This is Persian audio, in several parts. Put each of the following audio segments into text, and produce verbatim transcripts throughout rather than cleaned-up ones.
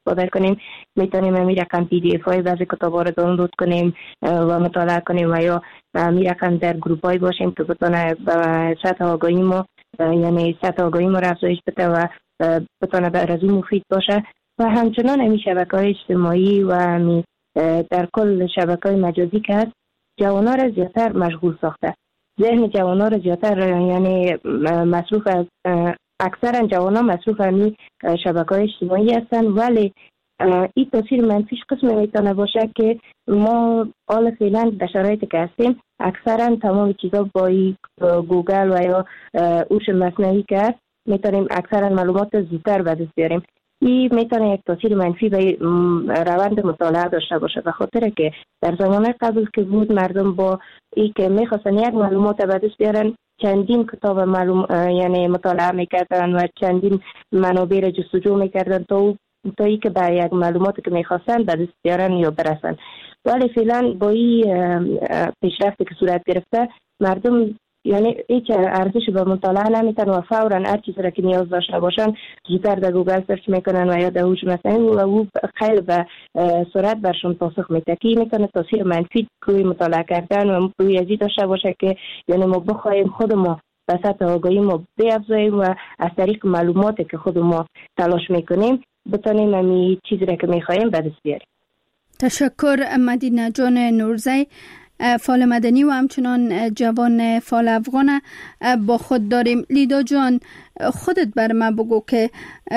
استفاده کنیم. میتونیم همین رقم پی دی اف های بعضی کتابا رو دانلود کنیم و مطالعه کنیم و یا همین رقم در گروپ های باشیم که بتونه به سطح آگاهی ما یعنی سطح آگاهی ما رو افزایش بده و بتونه برای مفید باشه. و همچنان همین شبکه‌های اجتماعی و همین در کل شبکه‌های مجازی که هست جوان‌ها را زیادتر مشغول ساخته. ذهن جوان‌ها را زیادتر یعنی مصروف از اکثرا جوان‌ها مصروف همین شبکه‌های اجتماعی هستن، ولی این تاثیر منفیش قسم میتونه باشه که ما حال فعلا در شرایطی که هستیم اکثرا تمام چیزا با گوگل و یا هوش مصنوعی که هست میتونیم اکثرا معلومات زودتر به دست بیاریم. این میتونه یک تاثیر منفی به روند مطالعه داشته باشه، به خاطر که در زمان قبل که بود مردم با این که میخواستن یک معلومات به دست بیارن چندین کتاب معلوم یعنی مطالعه میکردن و چندین منابع را جستجو میکردن تا تا ای که به یک معلوماتی که میخواستن به دست بیارن یا برسن. ولی فعلا با این پیشرفتی که صورت گرفته مردم یعنی هیچ ارزش به مطالعه نمیتن و فورا هر چیزی را که نیاز داشته باشن زودتر در گوگل سرچ میکنن و یا در هوش مصنوعی و او خیلی به سرعت برشون پاسخ میده که میتونه تاثیر منفی روی مطالعه کردن و روی ازی داشته باشه که یعنی ما بخوایم خود ما به سطح آگاهی ما بیافزاییم و از طریق معلوماتی که خود ما تلاش میکنیم بتونیم همین چیزی را که میخوایم به دست بیاریم. تشکر مدینه جان نورزی، فعال مدنی و همچنان جوان فعال افغان با خود داریم. لیدا جان، خودت بر ما بگو که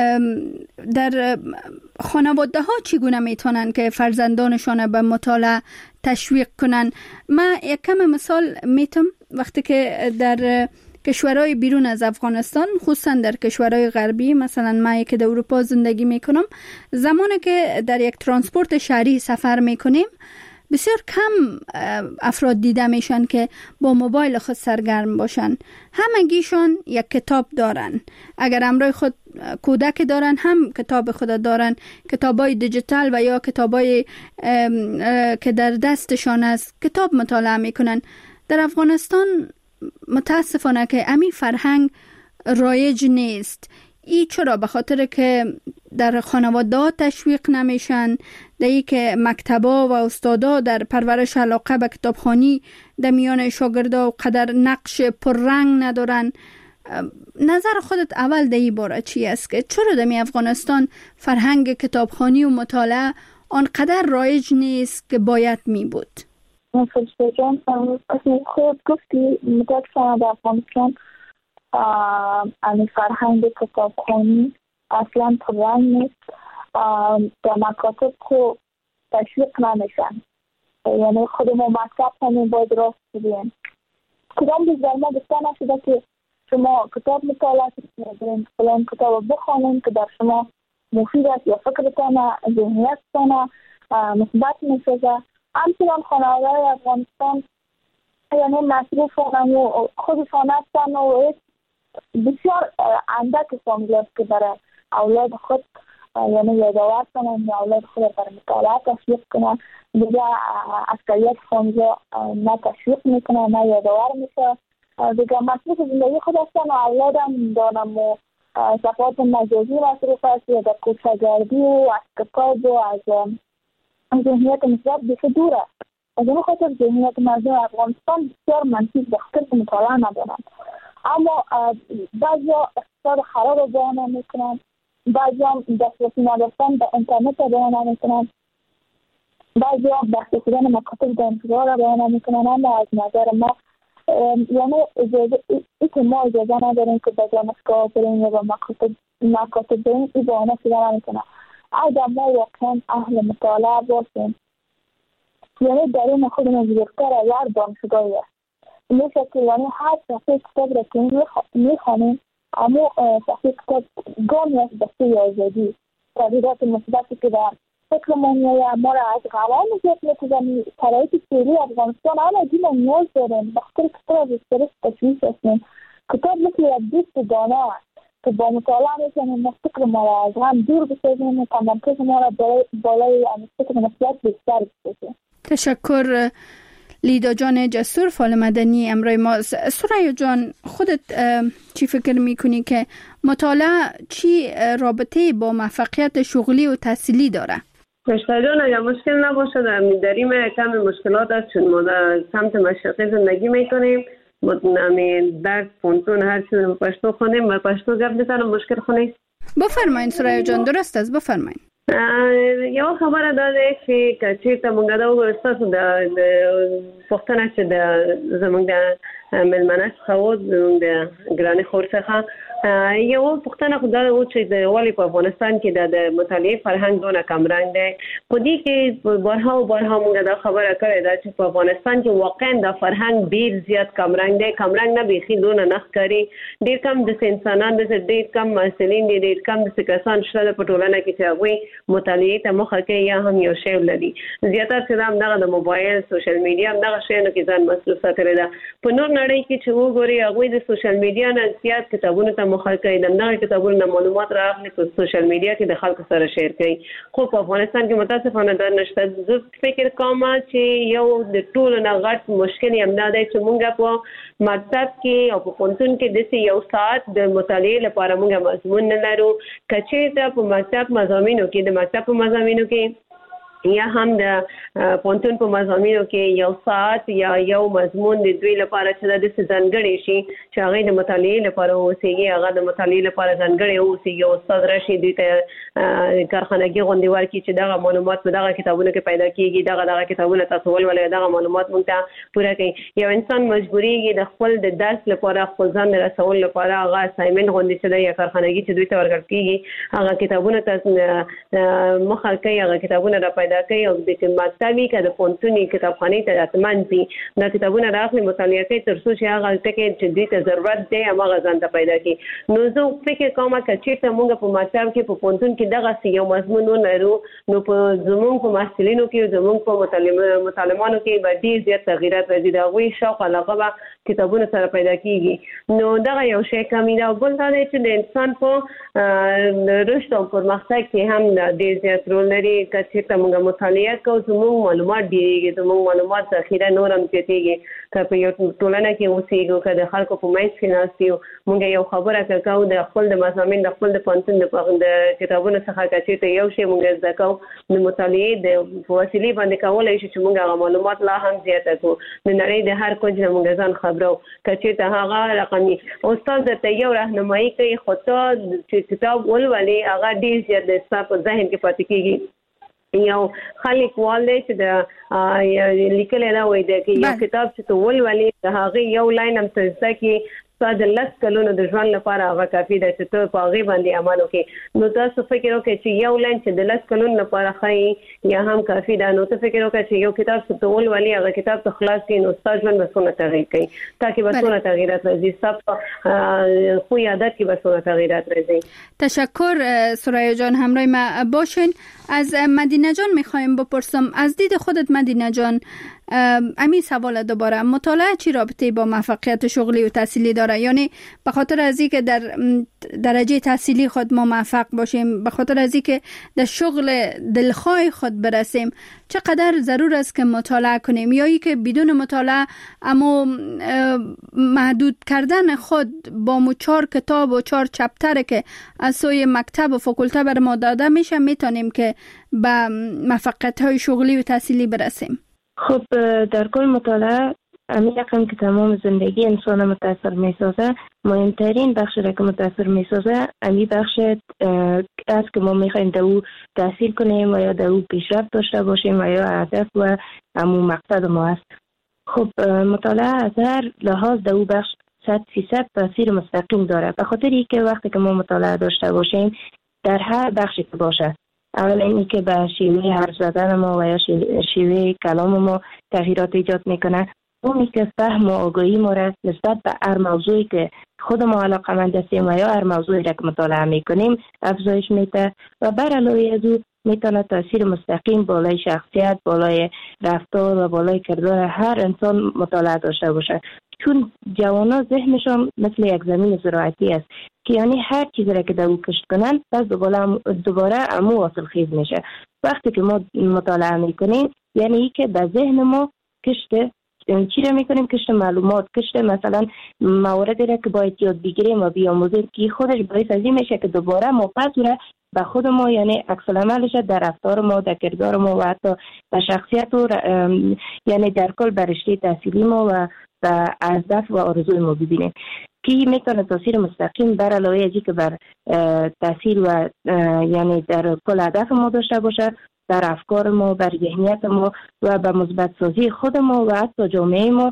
در خانواده ها چگونه میتونن که فرزندانشان به مطالعه تشویق کنن؟ من یک کم مثال میتم وقتی که در کشورهای بیرون از افغانستان خصوصا در کشورهای غربی، مثلا من که در اروپا زندگی میکنم، زمانی که در یک ترانسپورت شهری سفر میکنیم بسیار کم افراد دیده میشن که با موبایل خود سرگرم باشن. همگیشون یک کتاب دارن، اگر همراه خود کودک دارن هم کتاب خود دارن، کتابای دیجیتال و یا کتابای که در دستشان است کتاب مطالعه میکنن. در افغانستان متاسفانه که امی فرهنگ رایج نیست. ای چرا؟ به خاطر که در خانواده تشویق نمیشن، در ای که مکتبا و استادا در پرورش علاقه به کتابخوانی در میان شاگردا و قدر نقش پررنگ ندارن. نظر خودت اول در این باره چی است که چرا در می افغانستان فرهنگ کتابخوانی و مطالعه آنقدر رایج نیست که باید می بود؟ فرشته جان، اصلا خود گفتی متاسفانه در افغانستان امی فرهنگ کتابخوانی اصلا پررنگ نیست. در مکاتب خود تشویق نمیشن، یعنی خود ما مکتب همین باید راست بگیم. کدام بیز در ما گفته نشده که شما کتاب مطالعه کنید، فلان کتاب بخوانید که در شما مفید است یا فکرتان ذهنیتتان مثبت میسازه. همچنان خانواده افغانستان یعنی مصروفان و خودشان هستن و بسیار اندک فامیل است که برای اولاد خود یعنی یادآور کنن یا اولاد خود برای مطالعه تشویق کنن. دیگه اکثریت فامیل نه تشویق میکنن نه یادآور میشه، دیگه مصروف زندگی خود هستن و اولادم دارم و صفحات مجازی مصروف است یا در کوچه‌گردی و از کتاب و از ذهنیت مثبت بیخی دوره. از اون خاطر ذهنیت مردم افغانستان بسیار منفی به خاطر که مطالعه ندارن. اما بعضی ها اقتصاد خراب رو بهانه میکنن، بعضی ها دسترسی نداشتن به اینترنت رو بهانه میکنن، بعضی ها بحث شدن مکاتب در انتظار رو بهانه میکنن. اما از نظر ما یعنی اجازه ای که ما اجازه نداریم که به دانشگاه بریم یا به مکاتب مکاتب بریم، این بهانه شدن نمیکنن. اگر ما واقعا اهل مطالعه باشیم یعنی در این خودمون بزرگتر از هر دانشگاهی است. میشه که یعنی هر صفحه کتاب را که میخوانیم اما صفحه کتاب گامی است به سوی آزادی، تغییرات مثبتی که در فکرمون میآید ما را از غوا نجات می‌دهد. شرایط فعلی افغانستان همه دیما نیاز داریم، بخاطر کتاب از استرس تشویش هستیم. کتاب مثل یک دوست دانه است که با مطالعه میتونیم فکر ما را از هم دور بسازیم و تمرکز ما را بالای فکر مثبت بیشتر بسازیم. تشکر لیدا جان جسور فعال مدنی امروی ما. سریا جان، خودت چی فکر میکنی که مطالعه چی رابطه با موفقیت شغلی و تحصیلی داره؟ رشته جان اگر مشکل نباشه در این کم مشکلات است، چون ما در سمت مشرقی زندگی میکنیم، در پونتون هر چیز پشتو خونیم و پشتو گپ بزنم مشکل خونیم. بفرمایید سریا جان، درست است، بفرمایید. یو خبره ده چې کچېرته مونږ دا وګورستو د پښتنه چې د زمونږ د ملمنه څخه د ګرانې خور څخه یو پښتنه خو دا و چې د والی په افغانستان کې د مطالعې فرهنګ دونه کمرنګ دی. په دې کې بارها او بارها مونږ دا خبره کړې ده چې په افغانستان کې واقعا د فرهنګ ډیر زیات کمرنګ دی. کمرنګ نه بیخي دونه نه ښکاري. ډیر کم د انسانان د ډیر کم مسلین دي، ډیر کم د کسان شته په ټولنه کې چې هغوی مطالعه ته مخه کوي یا هم یو شی لري. زیاتره چې هم دغه د موبایل سوشل میډیا هم دغه شیانو کې ځان مصروف ساتلی ده. په نور نړۍ کې چې وګورئ هغوی د سوشل میډیا نه زیات کتابونو ته مخه کوي، دغه کتابونو نه معلومات راغلي په سوشل میډیا کې د خلکو سره شیر کوي. خو په افغانستان کې متاسفانه دا نشته. زه فکر کوم چې یو د ټولو نه غټ مشکل هم دا دی چې مونږ په مکتب کې او په پوهنتون کې داسې یو ساعت د مطالعې لپاره مونږ مضمون نه لرو. که چېرته په مکتب مضامینو کې د مکتب په مضامینو کې یا هم د پوهنتون په مضامینو کې یو ساعت یا یو مضمون د دوی لپاره چې د ځانګړي شي چې هغه د مطالعې لپاره اوسېږي، هغه د مطالعې لپاره ځانګړي اوسېږي او استاد راشي دوی ته کارخانګي غونډې ورکړي چې دغه معلومات په دغه کتابونو کې پیدا کیږي، دغه دغه کتابونه تاسو ولولئ، دغه معلومات موږ ته پوره کړي. یو انسان مجبوریږي د خپل د درس لپاره خپل ځان رسول لپاره هغه اسایمنټ غونډې چې د کارخانګي چې دوی ته ورکړل کیږي هغه کتابونه تاسو مخه کوي، هغه کتابونه را پیدا کوي او د مکتبي که د پوهنتوني کتابخانې ته راتمن شي دا کتابونه راخلي مطالعه کوي تر څو چې هغه ټکي چې دوی ته ضرورت دی هماغه ځان ته پیدا کړي. نو زه فکر کوم که چېرته موږ په مکتب کې په پوهنتون کې دغسې یو مضمون ولرو نو په زموږ په محصلینو کې زموږ په متعلمانو کې به ډېر زیات تغیرات راځي. د هغوی شوق علاقه به کتابونو سره پیدا کېږي. نو دغه یو شی کمی ده. او بل دا دی چې د انسان په رشد او پرمختګ کې هم ډېر زیات رول لري. که چېرته موږ مطالعه کوو زموږ معلومات ډېرېږي، زموږ معلومات ذخیره نور هم زیاتېږي. که په یو ټولنه کې اوسېږو، که د خلکو په منځ کې ناست یو، موږ یو خبره که کوو د خپل د مضامین د خپل د پوهنتون د کتابونو څخه که چېرته یو شی موږ زده کوو د مطالعې د په وسیلې باندې کولی شو چې موږ هغه معلومات لا هم زیاته کړو. د نړۍ د هر کونج نه موږ ځان خبرو. که چېرته هغه رقمي استاد درته یو راهنمایي کوي خو ته چې کتاب ولولې هغه ډېر زیات د ستا په ذهن کې پاتې کېږي. یو خلک وال دی چې د لیکلی دا وایي دی که یو کتاب چې ته ولولې د هغې یو لاین هم ته زده کړې ستا د لس کلونو د ژوند لپاره هغه کافي ده چې ته په هغې باندې عمل وکړې. نو تاسو فکر وکړئ چې یو لاین چې د لس کلونو لپاره ښایي یا هم کافي ده، نو ته فکر وکړئ چې یو کتاب چې ته ولولې هغه کتاب ته خلاص کړې نو ستا ژوند به څومره تغییر کوي، ستا کې به څومره تغییرات راځي، ستا په خوی عادت کې به څومره تغییرات راځي. تشکر سریا جان، همراه ما باشین. از مدینه جان میخوایم بپرسم، از دید خودت مدینه جان امی سوال دوباره، مطالعه چی رابطه با موفقیت شغلی و تحصیلی داره؟ یعنی به خاطر از اینکه در درجه تحصیلی خود ما موفق باشیم، به خاطر از اینکه در شغل دلخواه خود برسیم، چقدر ضرور است که مطالعه کنیم؟ یا اینکه بدون مطالعه اما محدود کردن خود با مو چهار کتاب و چهار چپتر که از سوی مکتب و فاکولته بر ما داده میشه میتونیم که به موفقیت های شغلی و تحصیلی برسیم؟ خب در کل مطالعه امی رقم که تمام زندگی انسان متاثر می سازه، مهمترین بخش را که متاثر می سازه امی بخش است که ما می خواهیم در او تحصیل کنیم و یا در او پیشرفت داشته باشیم و یا هدف و همون مقصد ما است. خب مطالعه از هر لحاظ در او بخش صد فیصد تاثیر مستقیم داره، به خاطر اینکه وقتی که ما مطالعه داشته باشیم در هر بخشی که باشه، اولا اینی که به شیوه حرف زدن ما و یا شیوه کلام ما تغییرات ایجاد میکنه، اونی که فهم و آگاهی ما را نسبت به هر موضوعی که خود ما علاقمند هستیم و یا هر موضوعی را که مطالعه میکنیم افزایش میده و بر علاوه از او میتونه تاثیر مستقیم بالای شخصیت، بالای رفتار و بالای کردار هر انسان مطالعه داشته باشه. چون جوانا ذهنشان مثل یک زمین زراعتی است که یعنی هر چیزی را که در او کشت کنن پس دوباره دوباره امو حاصل خیز میشه. وقتی که ما مطالعه میکنیم یعنی ای که در ذهن ما کشت چی را میکنیم؟ کشت معلومات، کشت مثلا مواردی را که باید یاد بگیریم و بیاموزیم که خودش باعث از این میشه که دوباره ما پس را به خود ما، یعنی عکس العملش در رفتار ما، در کردار ما و حتی در شخصیت و یعنی در کل بر رشته تحصیلی ما و به اهداف و آرزوی ما ببینیم که میتونه تاثیر مستقیم بر علاوه از اینکه بر تاثیر و یعنی در کل هدف ما داشته باشه، در افکار ما، بر ذهنیت ما و به مثبت سازی خود ما و حتی جامعه ما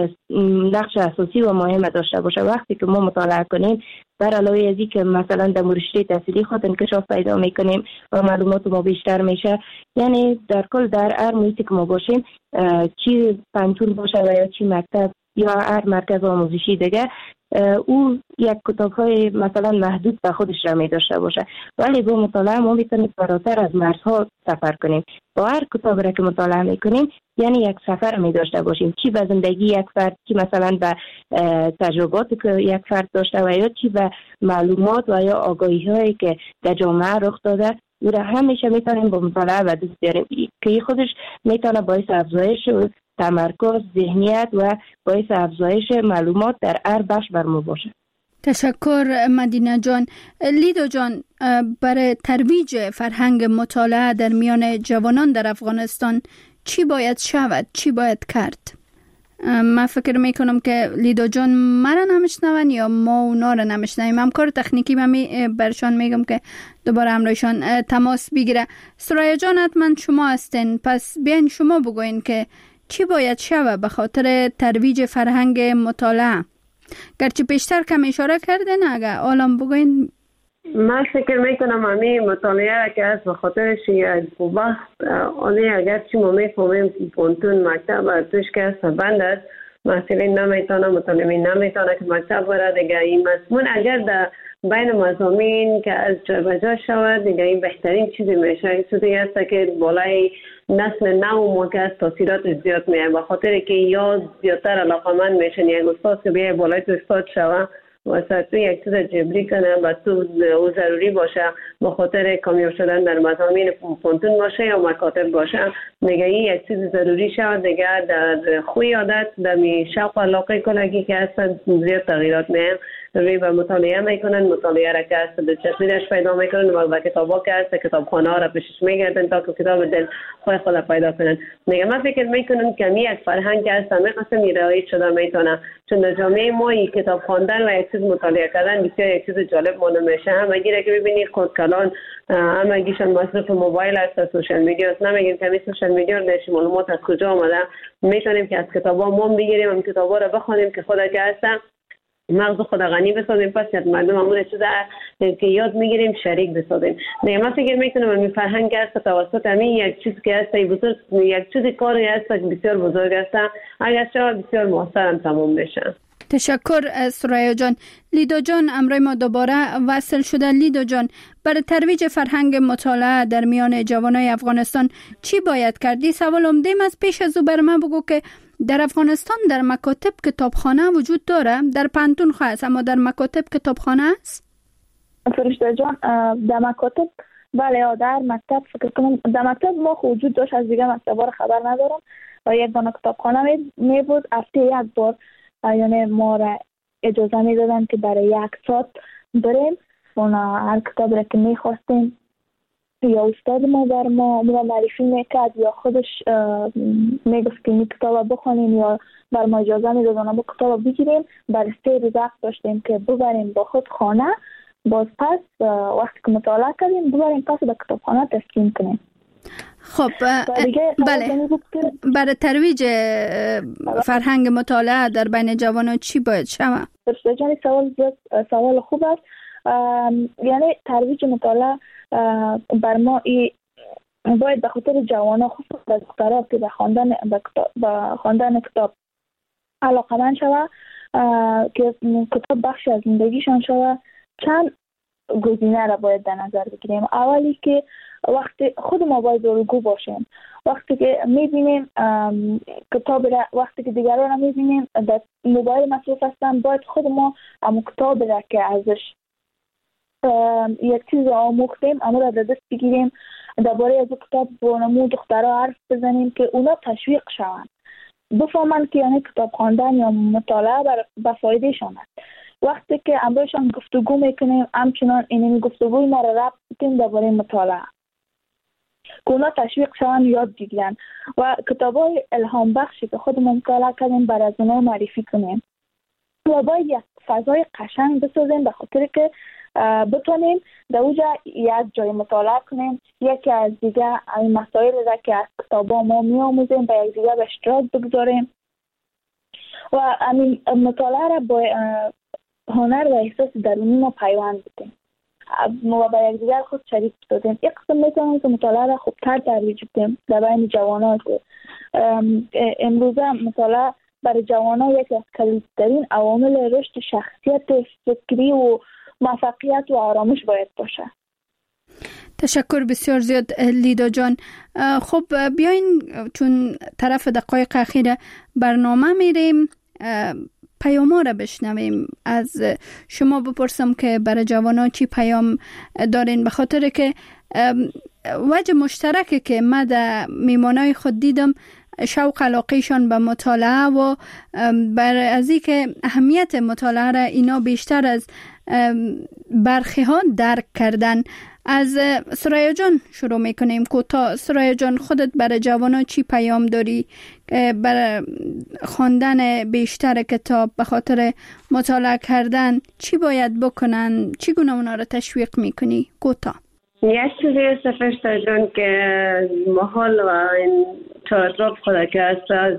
نقش اساسی و مهم داشته باشه. وقتی که ما مطالعه کنیم، بر علاوه از اینکه مثلا در رشته تحصیلی خود انکشاف پیدا میکنیم و معلومات ما بیشتر میشه، یعنی در کل در هر محیطی که ما باشیم، چی پنتون باشه و یا چی مکتب یا هر مرکز آموزشی دیگه، او یک کتاب های مثلا محدود به خودش را می داشته باشه، ولی با مطالعه ما میتونیم فراتر از مرزها سفر کنیم. با هر کتاب را که مطالعه میکنیم یعنی یک سفر می داشته باشیم، چی به زندگی یک فرد، چی مثلا به تجرباتی که یک فرد داشته و یا چی به معلومات و یا آگاهی هایی که در جامعه رخ داده، او را همیشه میتونیم با مطالعه به دست بیاریم که خودش میتونه باعث افزایش تمرکز، ذهنیت و باعث افزایش معلومات در هر بخش بر ما باشه. تشکر مدینه جان. لیدو جان، برای ترویج فرهنگ مطالعه در میان جوانان در افغانستان چی باید شود؟ چی باید کرد؟ من فکر میکنم که لیدو جان مرا نمیشنون یا ما اونا را نمیشنویم. همکار تکنیکی من می برشان میگم که دوباره همراهشان تماس بگیره. سرایه جان، حتما شما هستین، پس بیاین شما بگوین که چی باید شود به خاطر ترویج فرهنگ مطالعه. گرچه پیشتر کم اشاره کردن، اگه آلام بگوین. من فکر میکنم همین مطالعه که از به خاطرش یک وقت آنه اگر چی ما میفهمیم پونتون مکتب و توش که از بند است، محصولین نمیتونه، مطالعین نمیتونه که مکتب برد دیگه. این مضمون اگر در بین مضامین که از جا به جا شود دیگه، این بهترین چیزی میشه. این چیزی است که بالای نسل نو ما که از تاثیرات زیاد میاد، به خاطر که یا زیادتر علاقمند میشن یک استاد که بیای بالای تو استاد شوه واسه تو یک چیز جبری کنه و تو او ضروری باشه به خاطر کامیاب شدن در مضامین پونتون باشه یا مکاتب باشه، دیگه این یک چیز ضروری شود دیگه. در خوی عادت در می شوق و علاقه کلگی که هستن زیاد تغییرات میاد، روی به مطالعه میکنن، مطالعه را که هست دلچسبیش پیدا میکنن و با کتابا که هست کتابخانه ها را پیشش میگردن تا که کتاب دل خود خود پیدا کنن. دیگه من فکر میکنم که می یک فرهنگ هست همه قسم رعایت شده میتونه، چون در جامعه ما این کتاب خواندن و یک چیز مطالعه کردن بسیار یک چیز جالب مانده میشه. همه گیره که ببینید خود کلان همه گیشان مصرف موبایل هست، سوشال میدیا است. نمیگیم که همین سوشال میدیا نشی معلومات از کجا آمده، میتونیم که از کتابا ما بگیریم، هم کتابا را بخونیم که خود که هستن مغز خود غنی بسازیم، پس یاد مردم همون چیزا که یاد میگیریم شریک بسازیم. نه من فکر میکنم این فرهنگ است توسط همین یک چیز که است بزرگ، یک چیز کاری است که بسیار بزرگ است، اگر چه بسیار موثر هم تمام بشه. تشکر سرایه جان. لیدو جان امروز ما دوباره وصل شده. لیدو جان، برای ترویج فرهنگ مطالعه در میان جوانای افغانستان چی باید کردی؟ سوال عمده‌ام از پیش از او بر من بگو که در افغانستان در مکاتب کتابخانه وجود داره؟ در پانتون خاص، اما در مکاتب کتابخانه است؟ فرشته جان، در مکاتب بله، در مکتب فکر کنم در مکتب ما وجود داشت، از دیگه مکتبا رو خبر ندارم و یک دانه کتابخانه می بود هفته یک بار، یعنی ما را اجازه می دادن که برای یک ساعت بریم اونا هر کتاب را که می خواستیم یا استاد ما بر ما معرفی میکرد یا خودش میگفت که این کتاب بخونیم یا بر ما اجازه می دادن با کتاب بگیریم. برای سه روز وقت داشتیم که ببریم با خود خانه، باز پس وقتی که مطالعه کردیم ببریم پس به کتابخانه تسلیم کنیم. خب بله، برای ترویج فرهنگ مطالعه در بین جوانان چی باید شود؟ فرشته جان، سوال سوال خوب است. یعنی ترویج مطالعه بر ما ای باید به خاطر جوانان، خصوصا دخترها که به خواندن به خواندن کتاب علاقه‌مند شود که کتاب بخش از زندگیشان شود، چند گزینه را باید در نظر بگیریم. اولی که وقتی خود ما باید الگو باشیم، وقتی که میبینیم کتاب را، وقتی که دیگران را میبینیم در موبایل مصروف هستن، باید خود ما هم کتاب را که ازش یک چیز آموختیم اما را در دست بگیریم، درباره از کتاب با نمو دخترها حرف بزنیم که اونا تشویق شوند بفهمند که یعنی کتاب خواندن یا مطالعه بر به فایدهشان است. وقتی که امروزشان گفتگو میکنیم همچنان این گفتگوی ما را ربط کنیم درباره مطالعه که اونا تشویق شوند یاد بگیرن و کتابای الهام بخشی که خودمون مطالعه کردیم برای از اونا معرفی کنیم و باید یک فضای قشنگ بسازیم به خاطر که بتونیم در اونجا یک جای مطالعه کنیم. یکی از دیگه این مسائل را که از کتابا ما میآموزیم به یک دیگه به اشتراک بگذاریم و همین مطالعه را با هنر و احساس درونی ما پیوند بدیم و با یک دیگر خود شریک بدیم. یک قسم میتونیم که مطالعه را خوبتر ترویج بدیم در بین جوانان. امروزه مطالعه برای جوانان یکی از کلیدترین عوامل رشد شخصیت فکری و موفقیت و آرامش باید باشه. تشکر بسیار زیاد لیدا جان. خب بیاین چون طرف دقایق اخیر برنامه میریم پیاما را بشنویم. از شما بپرسم که برای جوانان چی پیام دارین، به خاطر که وجه مشترکه که من در میمانای خود دیدم شوق علاقهشان به مطالعه و برای از این که اهمیت مطالعه را اینا بیشتر از برخی ها درک کردن. از سریا جان شروع میکنیم. کوتاه سریا جان، خودت برای جوانان چی پیام داری برای خواندن بیشتر کتاب، به خاطر مطالعه کردن چی باید بکنن، چی گونه اونا را تشویق میکنی؟ کوتاه. یک چیزی است فرشته جان که محال و این چهارطرف خدا که است از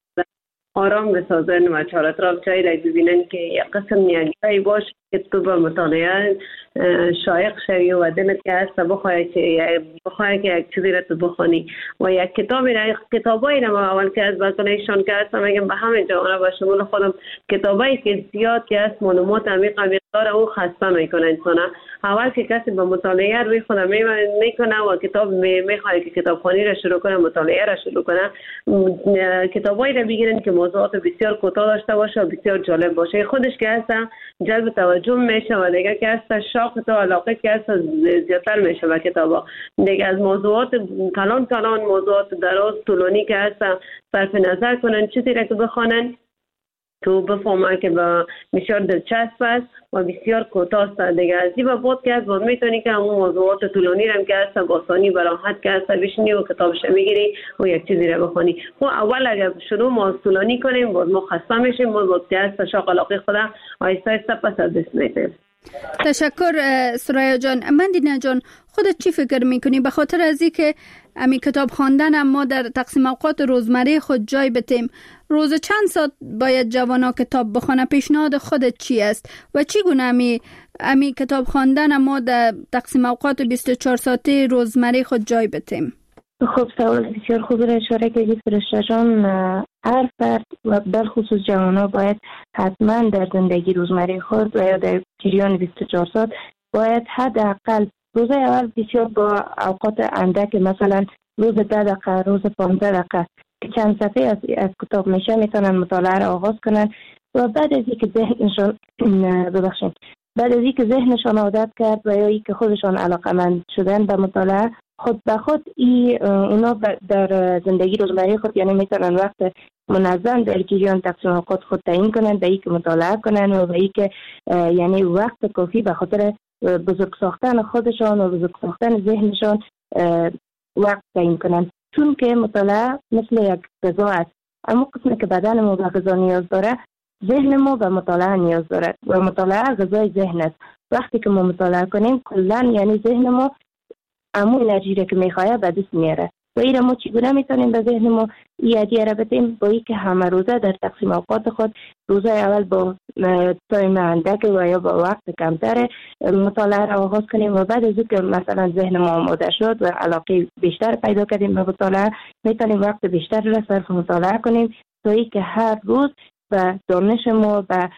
آرام بسازن و چهارطرف جایی را ببینن که یک قسم یک جایی باشه که تو به مطالعه شایق شوی و دلت که هست بخواهی که بخواهی که یک چیزی را تو بخوانی و یک کتابی را کتابایی را ما اول که از بکنایشان که هستم میگم به همه جوانا با شمول خودم کتابایی که زیاد که هست معلومات عمیق عمیق داره او خسته میکنه انسانه. اول که کسی به مطالعه روی خودم میکنه و کتاب میخواد که کتابخوانی را شروع کنه، مطالعه را شروع کنه، کتابایی را بگیرن که موضوعات بسیار کوتاه داشته باشه و بسیار جالب باشه. خودش که هست جلب توجه میشه و دیگه که هست شوق تو علاقه که هست زیادتر میشه به کتابا. دیگه از موضوعات کلان کلان موضوعات دراز طولانی که هست صرف نظر کنن، چیزی را که بخوانن تو بفهمن که با بسیار دلچسب است و بسیار کوتاه است. دیگه از این بود که از بود میتونی که همون موضوعات طولانی رم که هست با آسانی براحت که هست بشینی و کتابش میگیری و یک چیزی را بخونی. خب اول اگر شروع ما طولانی کنیم بود ما خسته میشیم، بود که هست شوق علاقه خدا آیسته آیسته پس از دست میتیم. تشکر سریا جان. مندینا جان، خودت چی فکر میکنی به خاطر از این که امی کتاب خواندن ما در تقسیم اوقات روزمره خود جای بتیم؟ روز چند ساعت باید جوانا کتاب بخونه؟ پیشنهاد خودت چی است و چی گونه امی امی کتاب خواندن ما در تقسیم اوقات بیست و چهار ساعته روزمره خود جای بتیم؟ خب سوال بسیار خوب را اشاره کردید فرشته جان. هر فرد و بالخصوص جوانا باید حتما در زندگی روزمره خود و یا در جریان بیست و چهار ساعت باید حداقل روز اول بسیار با اوقات اندک، مثلا روز ده دقیقه، روز پانزده دقیقه که چند صفحه از, از کتاب میشه میتونن مطالعه را آغاز کنن و بعد از اینکه ذهنشان ببخشید بعد از اینکه ذهنشان عادت کرد و یا اینکه خودشان علاقه‌مند شدن به مطالعه، خود به خود ای اونا در زندگی روزمره خود یعنی میتونن وقت منظم در جریان تقسیم اوقات خود تعیین کنن به اینکه مطالعه کنن و به اینکه یعنی وقت کافی به خاطر بزرگ ساختن خودشان و بزرگ ساختن ذهنشان وقت تعیین کنن. چون که مطالعه مثل یک غذا است، اما قسمی که بدن ما به غذا نیاز داره ذهن ما به مطالعه نیاز داره و مطالعه غذای ذهن است. وقتی که ما مطالعه کنیم کلا یعنی ذهن ما امو انرژی را که میخواه به دست میاره و این را ما چگونه میتونیم به ذهن ما ایادیه را بدیم؟ با این که همه روزه در تقسیم اوقات خود روزه اول با تایم اندک و یا با وقت کمتر مطالعه را آغاز کنیم و بعد از این که مثلا ذهن ما آماده شد و علاقه بیشتر پیدا کردیم به مطالعه میتونیم وقت بیشتر را صرف مطالعه کنیم تا این که هر روز و دانش ما و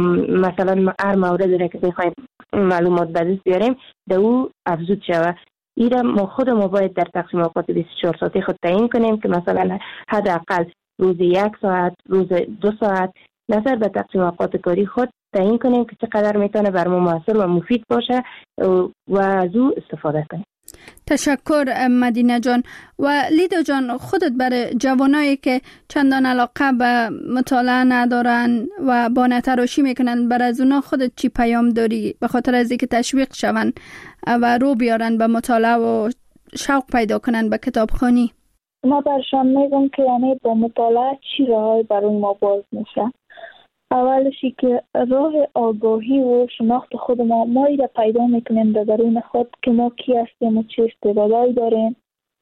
مثلا هر موردی را که بخوایم معلومات به دست بیاریم در او افزود شود. ایرا ما خود ما باید در تقسیم اوقات بیست و چهار ساعته خود تعیین کنیم که مثلا حداقل روز یک ساعت، روز دو ساعت نظر به تقسیم اوقات کاری خود تعیین کنیم که چقدر میتونه بر ما موثر و مفید باشه و از او استفاده کنیم. تشکر مدینه جان. و لیدا جان، خودت برای جوانایی که چندان علاقه به مطالعه ندارن و با تراشی میکنن، برای از اونا خودت چی پیام داری به خاطر از اینکه تشویق شون و رو بیارن به مطالعه و شوق پیدا کنن به کتابخوانی؟ ما برشان میگم که یعنی با مطالعه چی راهی برای ما باز میشه. اولشی که راه آگاهی و شناخت خود ما ما ایره پیدا میکنیم در درون خود که ما کی هستیم و چه استعدادایی داریم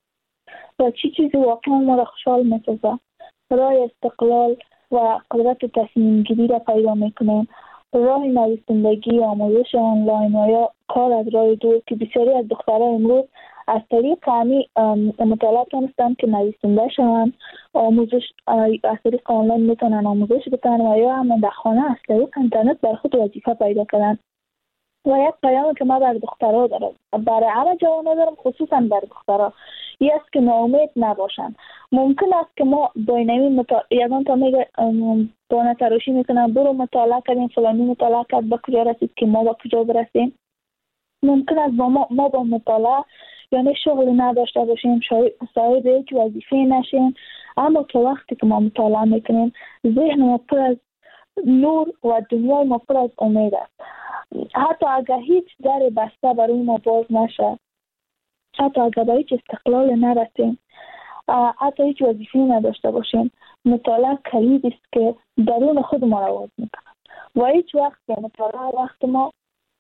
و چی چیزی واقعا ما را خوشحال میسازه. راه استقلال و قدرت تصمیم گیری را پیدا میکنیم. راه نویسندگی، آموزش آنلاین و یا کار از راه دور که بسیاری از دخترها امروز از طریق همی مطالعه تونستن که نویسنده شوند، آموزش از طریق آنلاین میتونن آموزش بتن و یا هم در خانه از طریق اینترنت بر خود وظیفه پیدا کردن. و یک پیامی که ما بر دخترها دارم، برای همه جوانها دارم، خصوصا بر دخترها، این است که ناامید نباشن. ممکن است که ما با اینمی مطالعه یادان تا میگه با نتراشی میکنن برو مطالعه کردیم فلانی مطالعه کرد به کجا رسید که ما به کجا برسیم. ممکن است با ما, ما با مطالعه یعنی شغلی نداشته باشیم، صاحب یک وظیفه نشیم، اما تا وقتی که ما مطالعه میکنیم ذهن ما پر از نور و دنیای ما پر از امید است. حتی اگر هیچ در بسته برای ما باز نشه، حتی اگر به هیچ استقلال نرسیم، حتی هیچ وظیفه نداشته باشیم، مطالعه کلیدی است که درون خود ما را باز میکنه و هیچ وقت به مطالعه وقت ما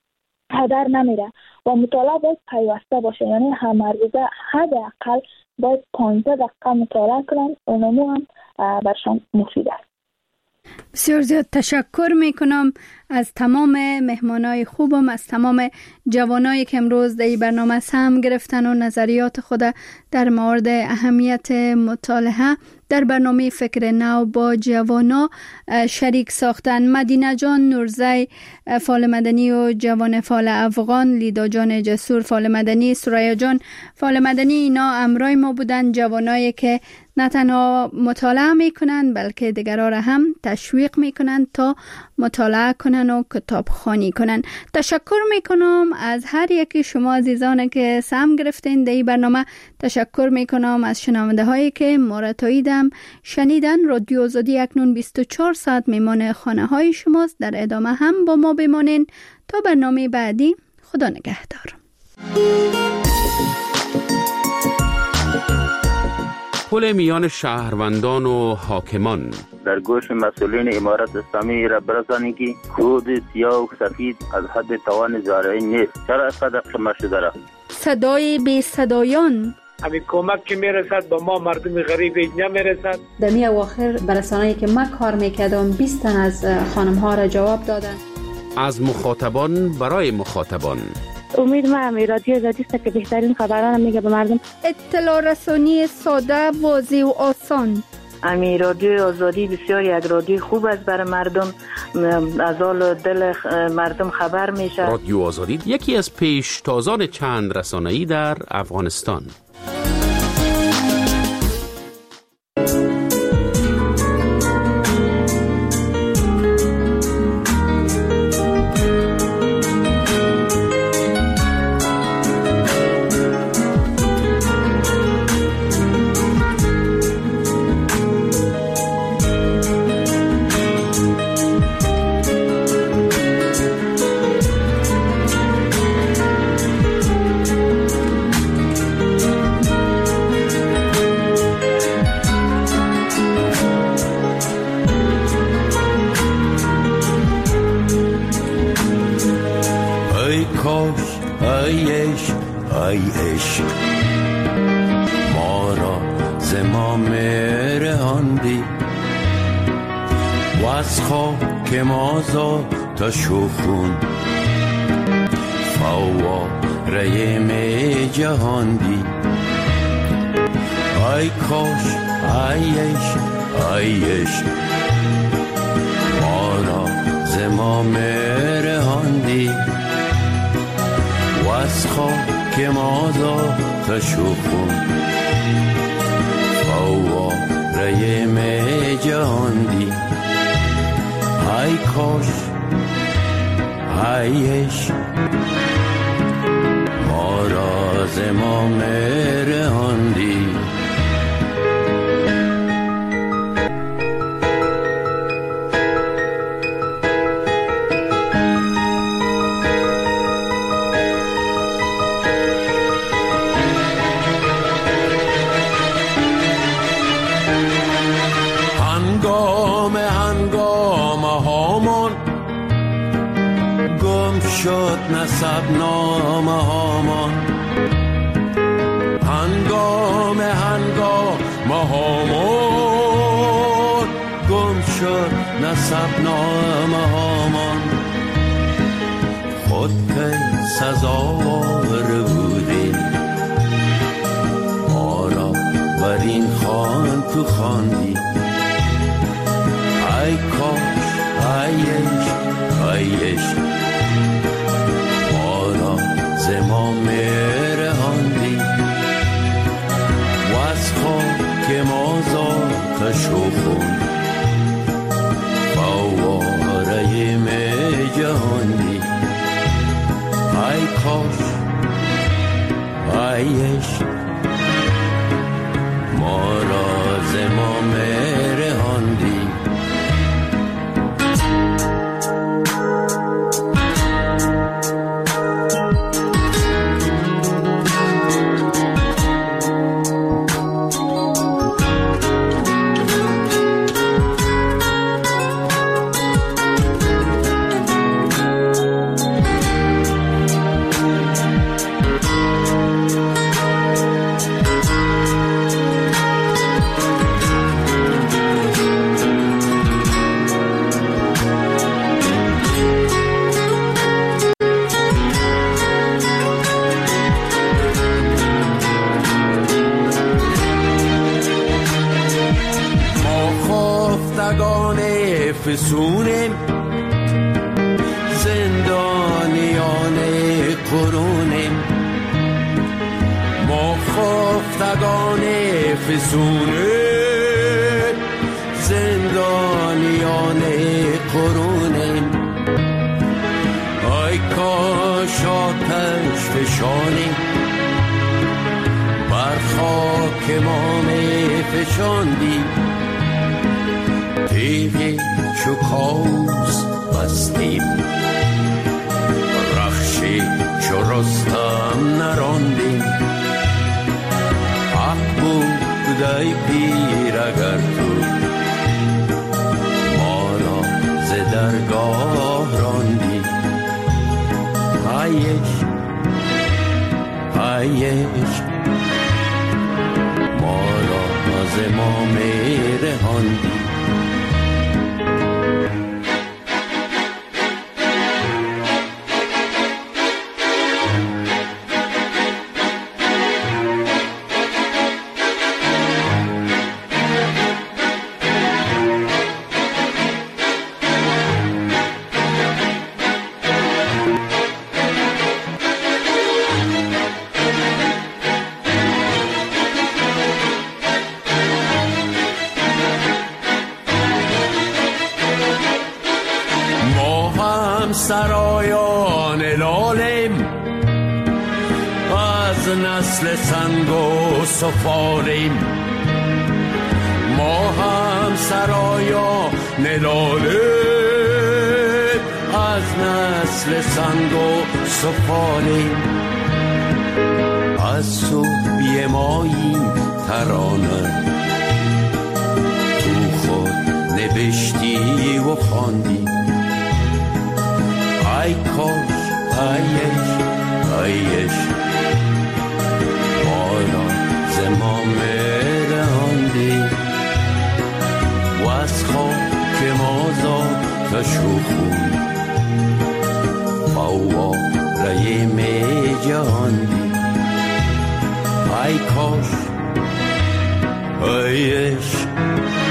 هدر نمیره و مطالعه باید پیوسته باشه. یعنی هر روزه حداقل باید پانزده دقیقه مطالعه کنن، اونمو هم برشان مفید است. بسیار زیاد تشکر میکنم از تمام مهمانای خوبم، از تمام جوانایی که امروز در این برنامه سهم گرفتن و نظریات خود در مورد اهمیت مطالعه در برنامه فکر نو با جوانا شریک ساختن. مدینه جان نورزی فعال مدنی و جوان فعال افغان، لیدا جان جسور فعال مدنی، سریا جان فعال مدنی، اینا امرای ما بودن، جوانایی که نه تنها مطالعه میکنن بلکه دیگران را هم تشویق میکنن تا مطالعه کنن و کتاب خوانی کنن. تشکر میکنم از هر یکی شما عزیزان که سهم گرفتین در این برنامه. تشکر میکنم از شنونده هایی که ما را تاییدم شنیدن. رادیو آزادی اکنون بیست و چهار ساعت میمان خانه های شماست. در ادامه هم با ما بمانین تا برنامه بعدی. خدا نگهدار. پل میان شهروندان و حاکمان. در گوش مسئولین امارت اسلامی را برسانید که کود سیاه و سفید از حد توان زارعی نیست. چرا اینقدر شما شده را؟ صدای بی صدایان. همین کمک که میرسد با ما مردم غریب نمیرسد. در می اواخر برسانه‌ای که من کار میکردم بیست تن از خانم ها را جواب دادن. از مخاطبان برای مخاطبان. امید ما همی رادیو آزادی است که بهترین خبران میگه به مردم. اطلاع رسانی ساده، واضح و آسان. امی رادیو آزادی بسیار یک رادیو خوب است برای مردم، از حال دل مردم خبر میشه. رادیو آزادی یکی از پیشتازان چند رسانه‌ای در افغانستان. شوخون فواره می جهاندی ای کاش ایش ایش ما را زما مرهاندی و از خاک مازا تشوخون فواره می جهاندی ای کاش ایش ما را زما مهرهاندی. هنگام هنگام هامان گم شد نسب نام هامان. هنگام هنگام هامان گم شد نسب نام هامان. خود که سزاوار بودی ما را بر این خوان تو خواندی. ای کاش ایش ایش ما را زما مهرهاندی و از خاک ما ذاتش و خون فواره می جهاندی. ای کاش ایش ما را زما مهرهاندی. فسونیم زندانیان قرونیم. ما خفتگان فسونیم زندانیان قرونیم. ای کاش آتش فشانی بر خاک ما می فشاندی. تیغی چو کاوس بستیم رخشی چو رستم نراندیم. حق بود ای پیر اگر تو ما را ز درگاه راندی. ایش ایش ما را ز ما مهرهاندی. سرایان لالیم از نسل سنگ و سفالیم. ما هم سرایان لالیم از نسل سنگ و سفالیم. از صوبی ما این ترانه تو خود نبشتی و خواندی. ای کاش ایش ایش ما را زما مهرهاندی و از خاک ما ذاتش و خون فواره می جهاندی. ای کاش ایش